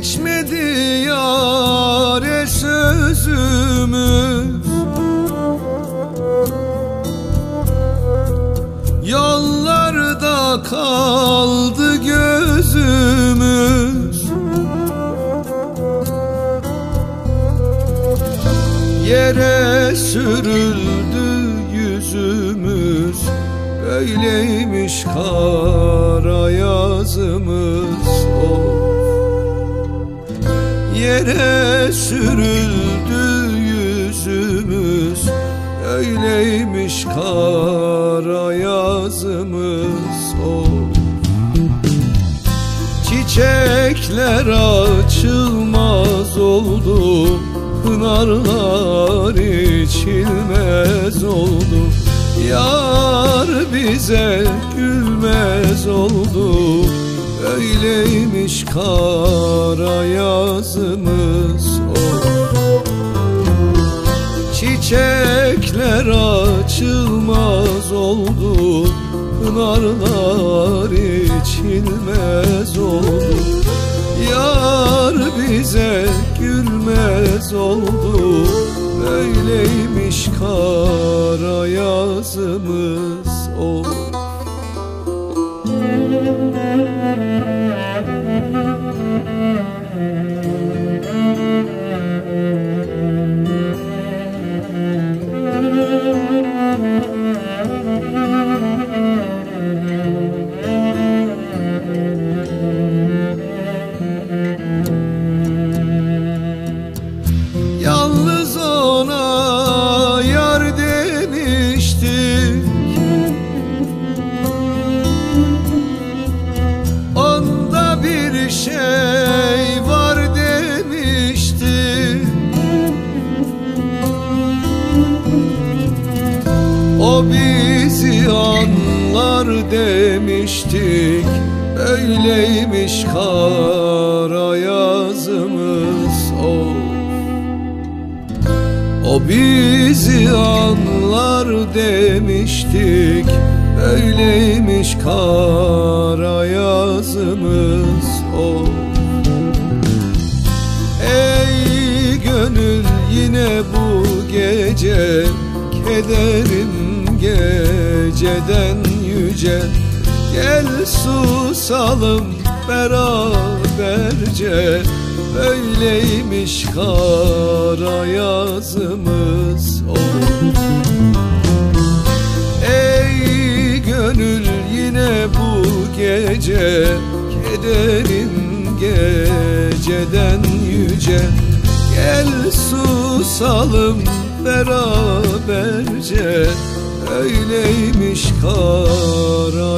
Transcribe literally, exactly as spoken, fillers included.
geçmedi yâre sözümüz. Yollarda kaldı gözümüz. Yere sürüldü yüzümüz. Böyleymiş kara yazımız. Of. Yere sürüldü yüzümüz. Öyleymiş kara yazımız. Of. Çiçekler açılmaz oldu, pınarlar içilmez oldu. Yar bize gülmez oldu. Öyleymiş kara yazımız. Oh. Çiçekler açılmaz oldu, pınarlar içilmez oldu. Yar bize gülmez oldu. Böyleymiş kara yazımız. Oh. Yalnız ona yar demiştik, onda bir şey var demiştik. O bizi anlar demiştik. Öyleymiş kara yazımız. Oh. O bizi anlar demiştik. Öyleymiş kara yazımız. Oh. Ey gönül yine bu gece, kederim geceden yüce. Gel susalım beraberce. Öyleymiş kara yazımız. Oh. Ey gönül yine bu gece, kederim geceden yüce. Gel susalım beraberce. Öyleymiş kara